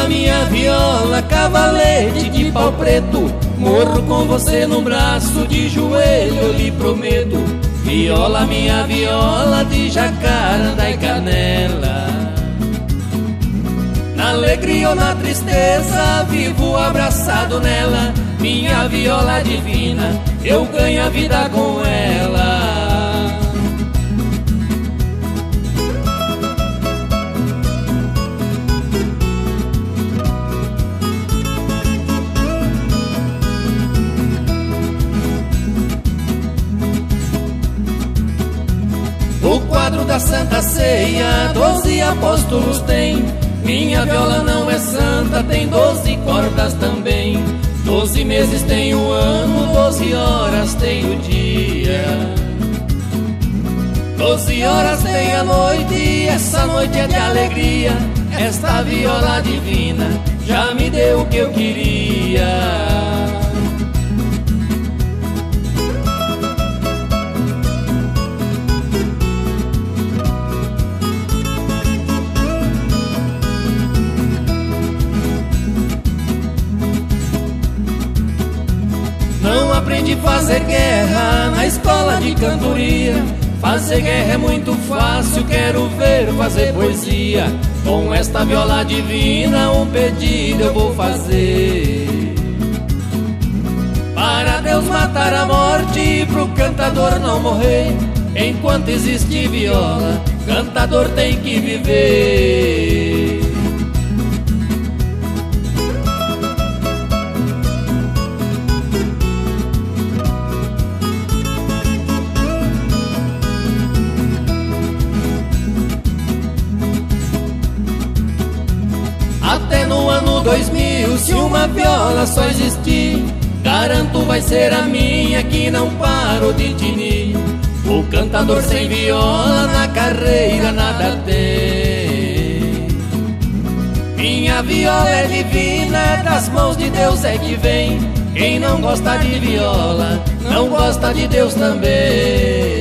Viola, minha viola, cavalete de pau preto, morro com você no braço, de joelho eu lhe prometo. Viola, minha viola, de jacaranda e canela. Na alegria ou na tristeza, vivo abraçado nela. Minha viola divina, eu ganho a vida com ela. O quadro da Santa Ceia, 12 apóstolos tem. Minha viola não é santa, tem 12 cordas também. 12 meses tem o ano, 12 horas tem o dia. 12 horas tem a noite, e essa noite é de alegria. Esta viola divina já me deu o que eu queria. Não aprendi a fazer guerra na escola de cantoria. Fazer guerra é muito fácil, quero ver fazer poesia. Com esta viola divina um pedido eu vou fazer. Para Deus matar a morte e pro cantador não morrer. Enquanto existe viola, cantador tem que viver. Até no ano 2000, se uma viola só existir, garanto vai ser a minha que não paro de tinir. O cantador sem viola na carreira nada tem. Minha viola é divina, das mãos de Deus é que vem. Quem não gosta de viola, não gosta de Deus também.